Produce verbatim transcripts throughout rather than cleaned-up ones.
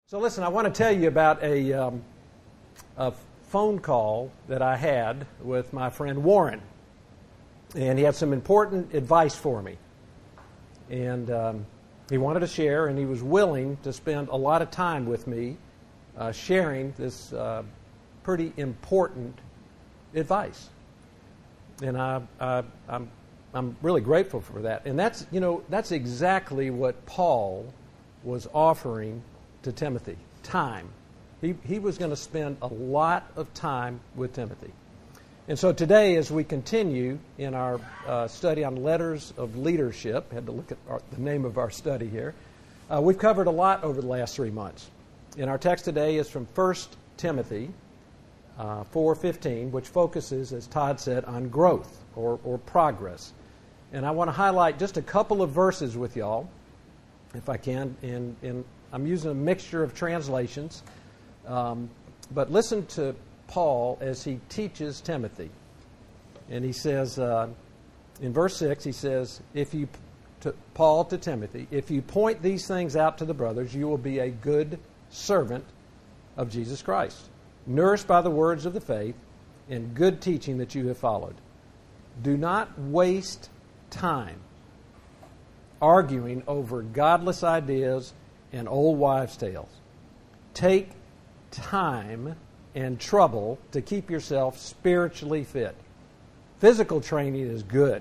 So listen, I want to tell you about a, um, a phone call that I had with my friend Warren. And he had some important advice for me. And um, he wanted to share, and he was willing to spend a lot of time with me uh, sharing this uh, pretty important advice. And I, I, I'm, I'm really grateful for that. And that's, you know, that's exactly what Paul was offering to Timothy. Time. He, he was going to spend a lot of time with Timothy. And so today, as we continue in our uh, study on letters of leadership, had to look at our, the name of our study here, uh, we've covered a lot over the last three months. And our text today is from First Timothy uh, four fifteen, which focuses, as Todd said, on growth or, or progress. And I want to highlight just a couple of verses with y'all, if I can, in, in I'm using a mixture of translations, um, but listen to Paul as he teaches Timothy. And he says, uh, in verse six, he says, "If you, to Paul to Timothy, if you point these things out to the brothers, you will be a good servant of Jesus Christ, nourished by the words of the faith and good teaching that you have followed. Do not waste time arguing over godless ideas and old wives' tales. Take time and trouble to keep yourself spiritually fit. Physical training is good."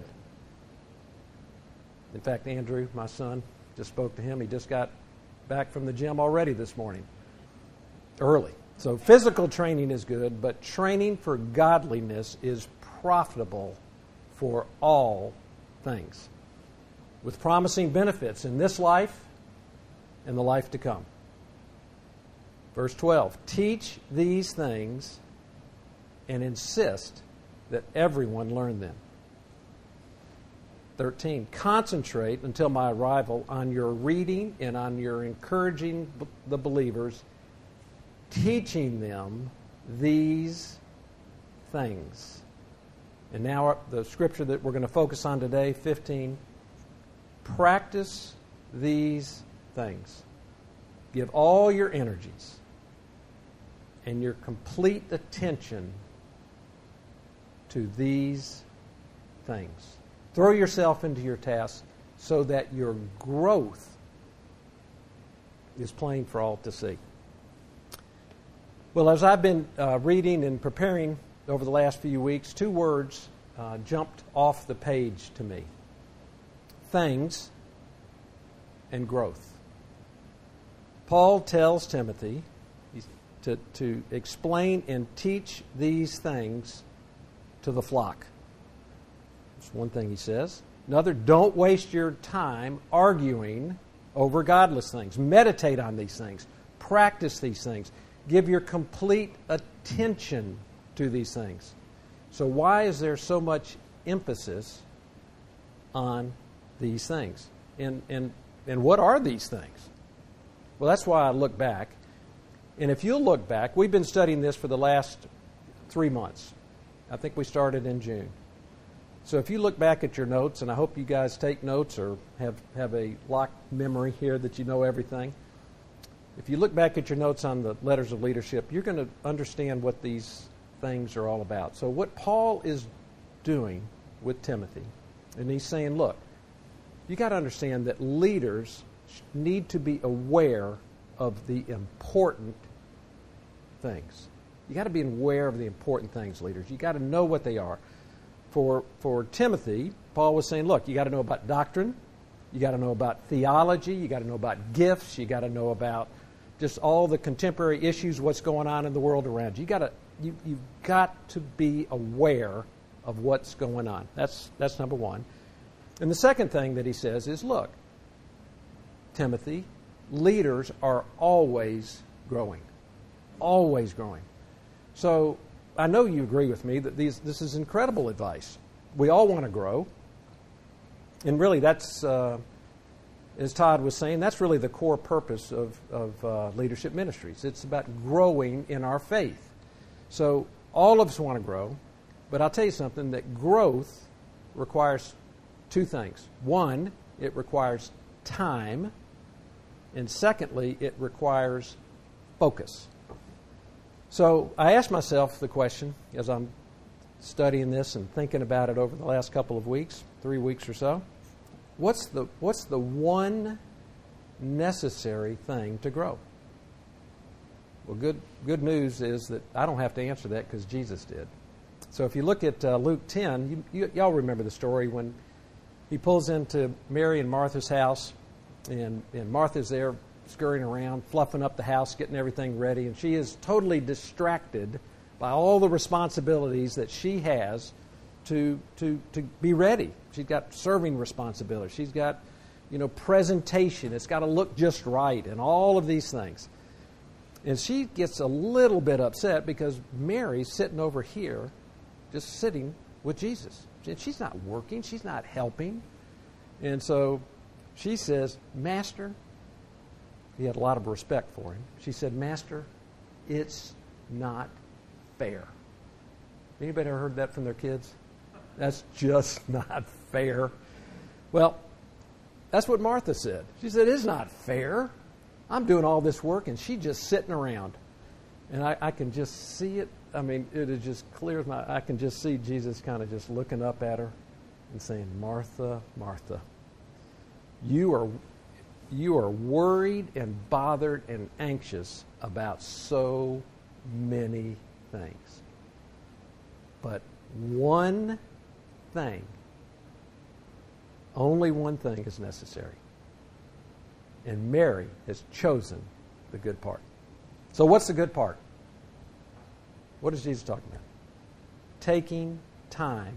In fact, Andrew, my son, just spoke to him. He just got back from the gym already this morning, early. So physical training is good, but training for godliness is profitable for all things, with promising benefits in this life and the life to come. Verse twelve, "Teach these things and insist that everyone learn them." thirteen, "Concentrate until my arrival on your reading and on your encouraging the believers, teaching them these things." And now the scripture that we're going to focus on today, fifteen, "Practice these things. Give all your energies and your complete attention to these things. Throw yourself into your task so that your growth is plain for all to see." Well, as I've been uh, reading and preparing over the last few weeks, two words uh, jumped off the page to me: things and growth. Paul tells Timothy to, to explain and teach these things to the flock. That's one thing he says. Another, don't waste your time arguing over godless things. Meditate on these things. Practice these things. Give your complete attention to these things. So why is there so much emphasis on these things? And, and, and what are these things? Well, that's why I look back. And if you'll look back, we've been studying this for the last three months. I think we started in June. So if you look back at your notes, and I hope you guys take notes or have, have a locked memory here that you know everything. If you look back at your notes on the letters of leadership, you're going to understand what these things are all about. So what Paul is doing with Timothy, and he's saying, look, you got to understand that leaders need to be aware of the important things. You got to be aware of the important things, leaders. You got to know what they are. For for Timothy, Paul was saying, look, you got to know about doctrine, you got to know about theology, you got to know about gifts, you got to know about just all the contemporary issues, what's going on in the world around you. You got to you you've got to be aware of what's going on. That's that's number one. And the second thing that he says is, look, Timothy, leaders are always growing. Always growing. So I know you agree with me that these, this is incredible advice. We all want to grow. And really that's, uh, as Todd was saying, that's really the core purpose of, of uh, leadership ministries. It's about growing in our faith. So all of us want to grow, but I'll tell you something, that growth requires two things. One, it requires time. And secondly, it requires focus. So I asked myself the question as I'm studying this and thinking about it over the last couple of weeks, three weeks or so. What's the what's the one necessary thing to grow? Well, good good news is that I don't have to answer that because Jesus did. So if you look at uh, Luke ten, you, you, y'all remember the story when he pulls into Mary and Martha's house, and, and Martha's there scurrying around, fluffing up the house, getting everything ready, and she is totally distracted by all the responsibilities that she has to to to be ready. She's got serving responsibilities. She's got, you know, presentation. It's got to look just right, and all of these things. And she gets a little bit upset because Mary's sitting over here, just sitting with Jesus. And she's not working. She's not helping. And so she says, Master, he had a lot of respect for him. She said, Master, it's not fair. Anybody ever heard that from their kids? That's just not fair. Well, that's what Martha said. She said, it's not fair. I'm doing all this work, and she's just sitting around. And I, I can just see it. I mean, it is just clear as my... I can just see Jesus kind of just looking up at her and saying, Martha, Martha, you are, you are worried and bothered and anxious about so many things. But one thing, only one thing is necessary. And Mary has chosen the good part. So what's the good part? What is Jesus talking about? Taking time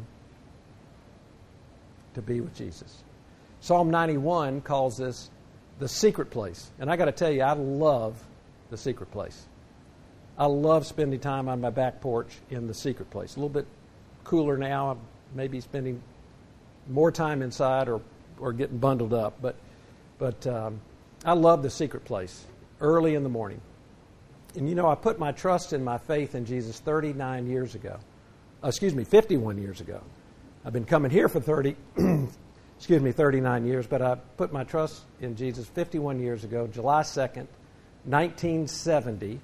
to be with Jesus. Psalm ninety-one calls this the secret place. And I got to tell you, I love the secret place. I love spending time on my back porch in the secret place. A little bit cooler now. I'm maybe spending more time inside or, or getting bundled up. But, but um, I love the secret place early in the morning. And you know, I put my trust and my faith in Jesus thirty-nine years ago. Uh, excuse me, fifty-one years ago. I've been coming here for thirty, excuse me, thirty-nine years, but I put my trust in Jesus fifty-one years ago, July second, nineteen seventy,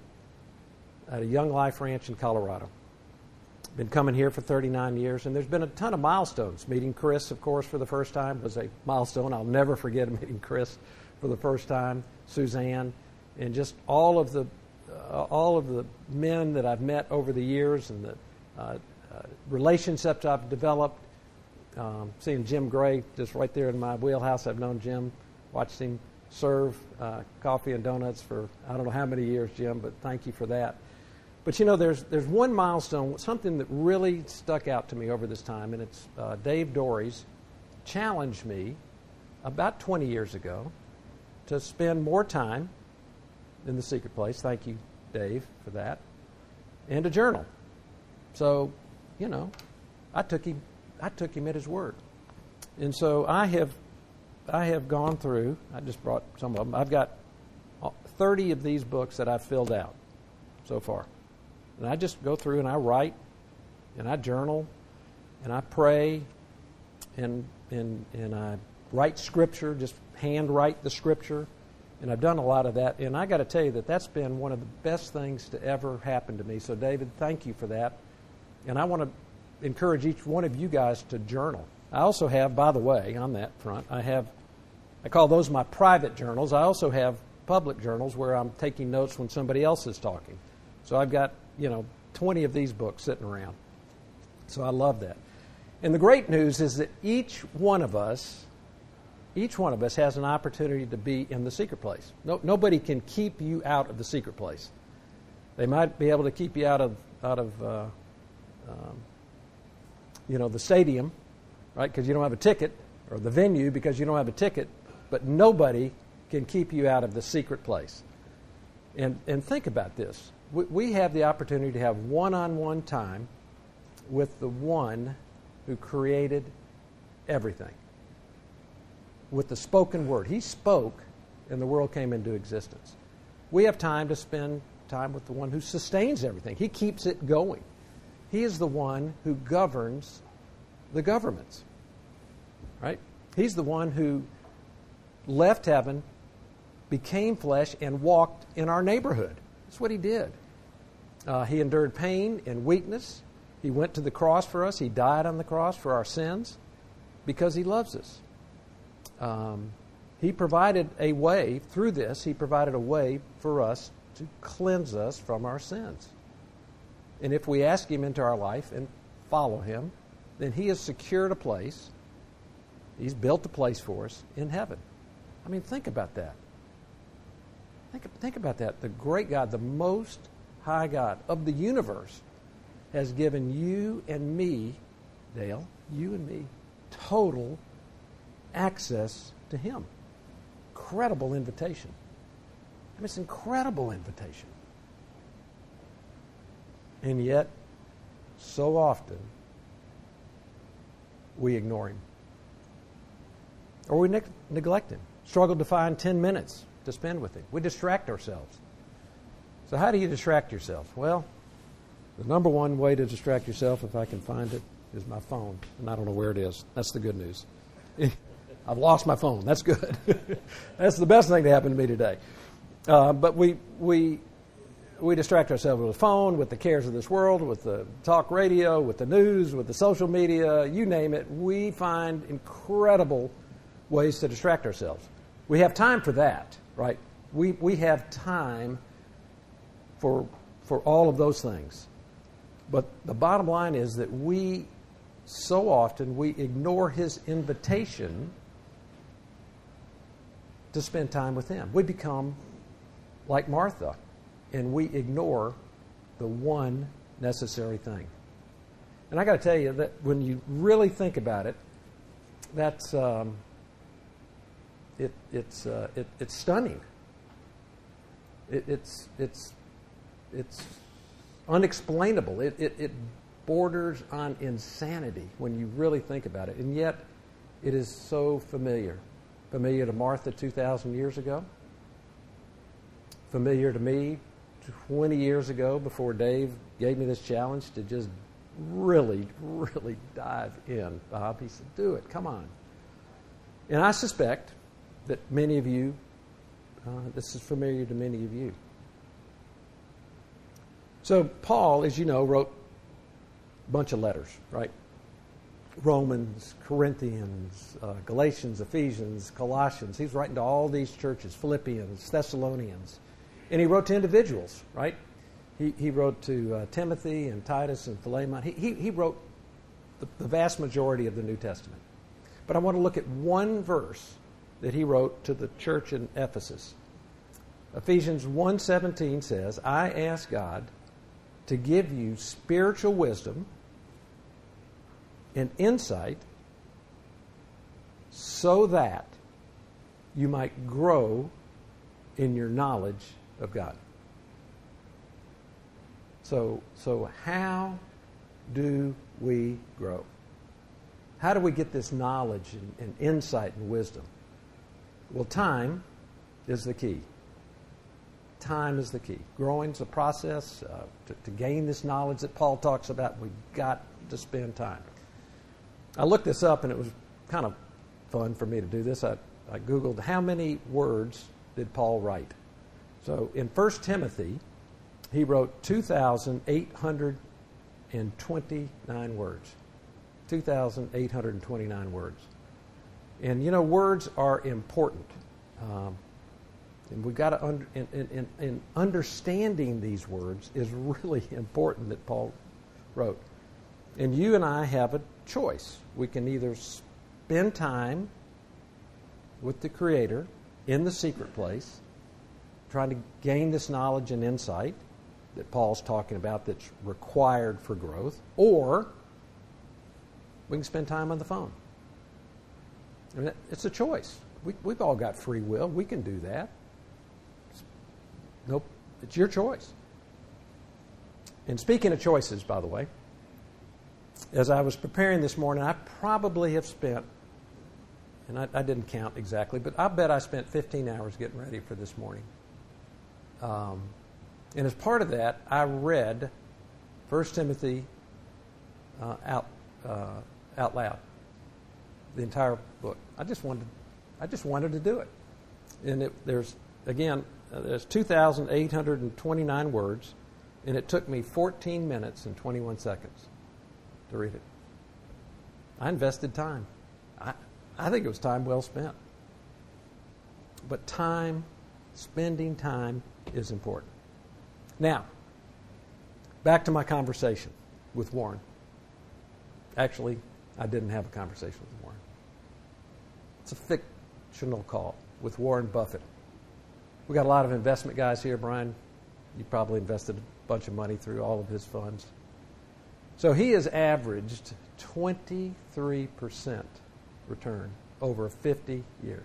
at a Young Life Ranch in Colorado. Been coming here for thirty-nine years, and there's been a ton of milestones. Meeting Chris, of course, for the first time was a milestone. I'll never forget meeting Chris for the first time, Suzanne, and just all of the uh, all of the men that I've met over the years and the uh, uh, relationships I've developed. Um, seeing Jim Gray just right there in my wheelhouse. I've known Jim, watched him serve uh, coffee and donuts for I don't know how many years, Jim, but thank you for that. But you know, there's there's one milestone, something that really stuck out to me over this time, and it's uh, Dave Dories challenged me about twenty years ago to spend more time in the secret place. Thank you, Dave, for that. And to journal. So, you know, I took him I took him at his word. And so I have I have gone through, I just brought some of them. I've got thirty of these books that I've filled out so far. And I just go through and I write and I journal and I pray and and and I write scripture, just hand write the scripture. And I've done a lot of that. And I got to tell you that that's been one of the best things to ever happen to me. So, David, thank you for that. And I want to encourage each one of you guys to journal. I also have, by the way, on that front, I have, I call those my private journals. I also have public journals where I'm taking notes when somebody else is talking. So I've got, you know, twenty of these books sitting around. So I love that. And the great news is that each one of us Each one of us has an opportunity to be in the secret place. No, nobody can keep you out of the secret place. They might be able to keep you out of out of uh, um, you know the stadium, right? Because you don't have a ticket, or the venue because you don't have a ticket. But nobody can keep you out of the secret place. And and think about this: we, we have the opportunity to have one-on-one time with the one who created everything. With the spoken word. He spoke and the world came into existence. We have time to spend time with the one who sustains everything. He keeps it going. He is the one who governs the governments. Right? He's the one who left heaven, became flesh, and walked in our neighborhood. That's what he did. Uh, he endured pain and weakness. He went to the cross for us. He died on the cross for our sins because he loves us. Um, he provided a way, through this, he provided a way for us to cleanse us from our sins. And if we ask him into our life and follow him, then he has secured a place. He's built a place for us in heaven. I mean, think about that. Think, think about that. The great God, the most high God of the universe, has given you and me, Dale, you and me, total access to him. Incredible invitation. I mean, it's an incredible invitation. And yet, so often, we ignore him. Or we ne- neglect him. Struggle to find ten minutes to spend with him. We distract ourselves. So how do you distract yourself? Well, the number one way to distract yourself, if I can find it, is my phone. And I don't know where it is. That's the good news. I've lost my phone. That's good. That's the best thing to happen to me today. Uh, but we we we distract ourselves with the phone, with the cares of this world, with the talk radio, with the news, with the social media, you name it. We find incredible ways to distract ourselves. We have time for that, right? We we have time for for all of those things. But the bottom line is that we, so often, we ignore his invitation to spend time with him. We become like Martha, and we ignore the one necessary thing. And I got to tell you that when you really think about it, that's um, it, it's uh, it, it's stunning. It, it's it's it's unexplainable. It, it it borders on insanity when you really think about it, and yet it is so familiar. Familiar to Martha two thousand years ago. Familiar to me twenty years ago before Dave gave me this challenge to just really, really dive in. Bob, he said, do it, come on. And I suspect that many of you, uh, this is familiar to many of you. So Paul, as you know, wrote a bunch of letters, right? Romans, Corinthians, uh, Galatians, Ephesians, Colossians. He's writing to all these churches, Philippians, Thessalonians. And he wrote to individuals, right? He he wrote to uh, Timothy and Titus and Philemon. He, he, he wrote the, the vast majority of the New Testament. But I want to look at one verse that he wrote to the church in Ephesus. Ephesians one seventeen says, I ask God to give you spiritual wisdom and insight so that you might grow in your knowledge of God. So, so how do we grow? How do we get this knowledge and, and insight and wisdom? Well, time is the key. Time is the key. Growing is a process. Uh, to, to gain this knowledge that Paul talks about, we've got to spend time. I looked this up, and it was kind of fun for me to do this. I, I Googled how many words did Paul write. So in First Timothy, he wrote two thousand eight hundred twenty-nine words. two thousand eight hundred twenty-nine words. And, you know, words are important. Um, and we've got to, under, in, in, in understanding these words is really important that Paul wrote. And you and I have a choice. We can either spend time with the Creator in the secret place, trying to gain this knowledge and insight that Paul's talking about that's required for growth, or we can spend time on the phone. I mean, it's a choice. We, we've all got free will. We can do that. It's, nope, it's your choice. And speaking of choices, by the way, as I was preparing this morning, I probably have spent, and I, I didn't count exactly, but I bet I spent fifteen hours getting ready for this morning. Um, and as part of that, I read First Timothy uh, out uh, out loud, the entire book. I just wanted, I just wanted to do it. And it, there's again uh, there's two thousand eight hundred twenty-nine words, and it took me fourteen minutes and twenty-one seconds to read it. I invested time. I, I think it was time well spent. But time, spending time is important. Now, back to my conversation with Warren. Actually, I didn't have a conversation with Warren. It's a fictional call with Warren Buffett. We got a lot of investment guys here. Brian, you probably invested a bunch of money through all of his funds. So he has averaged twenty-three percent return over fifty years.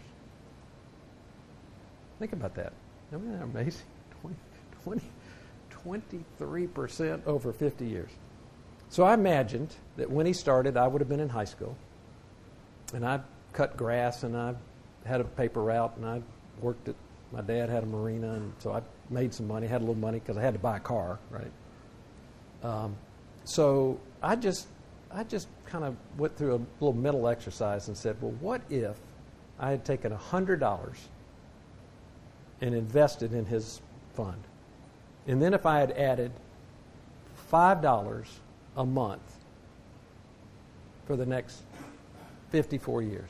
Think about that. Isn't that amazing? twenty, twenty, twenty-three percent over fifty years. So I imagined that when he started, I would have been in high school, and I cut grass, and I had a paper route, and I worked at, my dad had a marina, and so I made some money, had a little money because I had to buy a car, right? Um, so I just, I just kind of went through a little mental exercise and said, well, what if I had taken one hundred dollars and invested in his fund? And then if I had added five dollars a month for the next fifty-four years.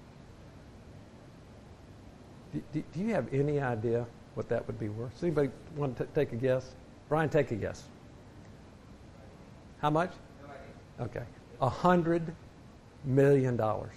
Do, do, do you have any idea what that would be worth? Does anybody want to t- take a guess? Brian, take a guess. How much? No idea. Okay. A hundred million dollars.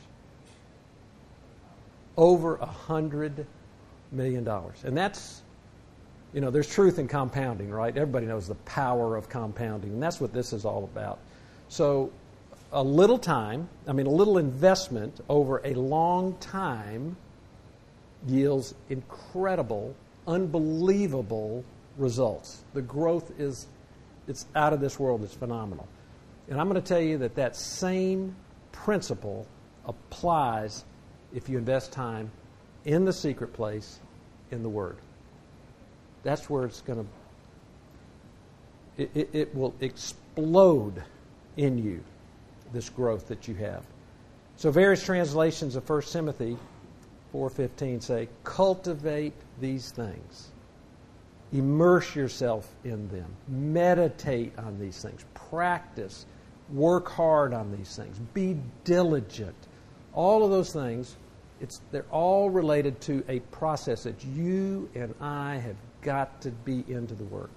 Over a hundred million dollars. And that's, you know, there's truth in compounding, right? Everybody knows the power of compounding, and that's what this is all about. So a little time, I mean, a little investment over a long time yields incredible, unbelievable results. The growth is, it's out of this world. It's phenomenal. And I'm going to tell you that that same principle applies if you invest time in the secret place, in the Word. That's where it's going to, it, it, it will explode in you, this growth that you have. So various translations of First Timothy four fifteen say, cultivate these things. Immerse yourself in them. Meditate on these things. Practice. Work hard on these things. Be diligent. All of those things, it's, they're all related to a process that you and I have got to be into the work.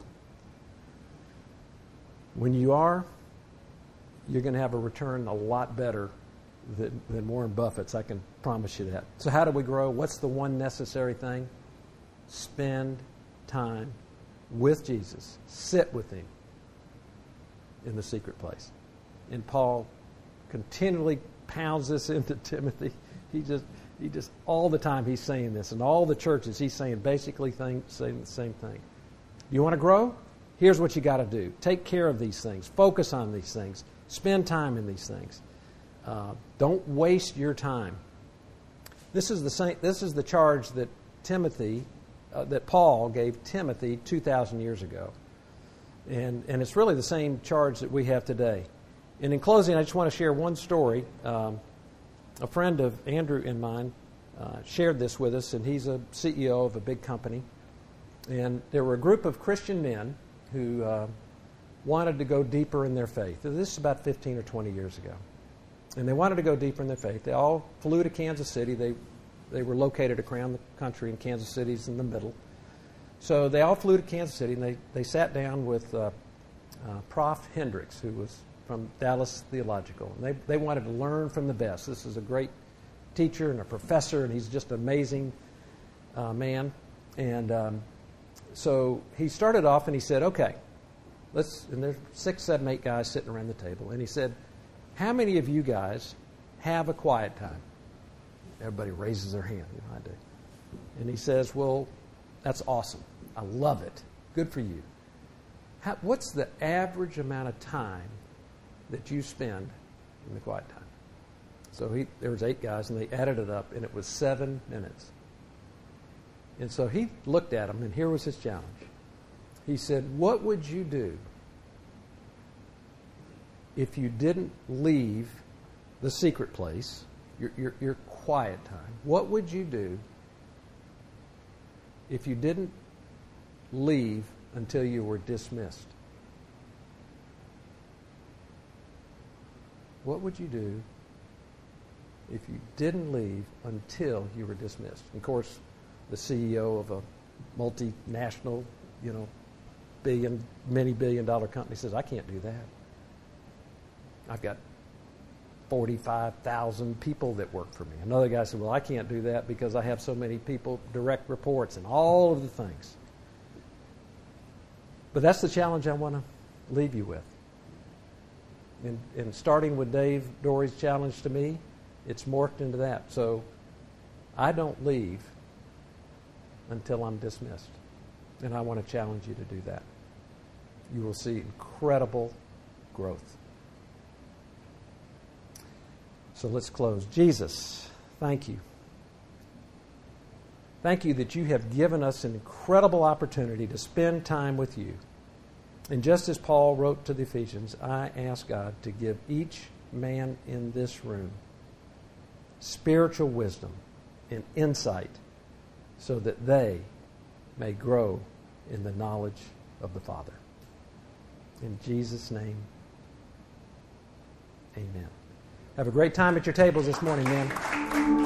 When you are, you're going to have a return a lot better than, than Warren Buffett's. I can promise you that. So how do we grow? What's the one necessary thing? Spend time with Jesus. Sit with Him in the secret place. And Paul continually pounds this into Timothy. He just, he just all the time he's saying this. In all the churches, he's saying basically thing, saying the same thing. You want to grow? Here's what you got to do. Take care of these things. Focus on these things. Spend time in these things. Uh, don't waste your time. This is the same, this is the charge that Timothy, uh, that Paul gave Timothy two thousand years ago, and and it's really the same charge that we have today. And in closing, I just want to share one story. Um, a friend of Andrew and mine uh, shared this with us, and he's a C E O of a big company. And there were a group of Christian men who uh, wanted to go deeper in their faith. This is about fifteen or twenty years ago. And they wanted to go deeper in their faith. They all flew to Kansas City. They they were located around the country, and Kansas City's in the middle. So they all flew to Kansas City, and they, they sat down with uh, uh, Professor Hendricks, who was from Dallas Theological. And they, they wanted to learn from the best. This is a great teacher and a professor, and he's just an amazing uh, man. And um, so he started off, and he said, okay, let's, and there's six, seven, eight guys sitting around the table. And he said, how many of you guys have a quiet time? Everybody raises their hand. You know, I do. And he says, well, that's awesome. I love it. Good for you. How, what's the average amount of time that you spend in the quiet time? So he, there was eight guys, and they added it up, and it was seven minutes. And so he looked at them, and here was his challenge. He said, what would you do if you didn't leave the secret place, your, your, your quiet time? What would you do if you didn't leave until you were dismissed, what would you do if you didn't leave until you were dismissed? And of course, the C E O of a multinational, you know, billion, many billion dollar company says, I can't do that. I've got forty-five thousand people that work for me. Another guy said, well, I can't do that because I have so many people, direct reports, and all of the things. But that's the challenge I want to leave you with. And, and starting with Dave Dory's challenge to me, it's morphed into that. So I don't leave until I'm dismissed. And I want to challenge you to do that. You will see incredible growth. So let's close. Jesus, thank you. Thank you that you have given us an incredible opportunity to spend time with you. And just as Paul wrote to the Ephesians, I ask God to give each man in this room spiritual wisdom and insight so that they may grow in the knowledge of the Father. In Jesus' name, amen. Have a great time at your tables this morning, man.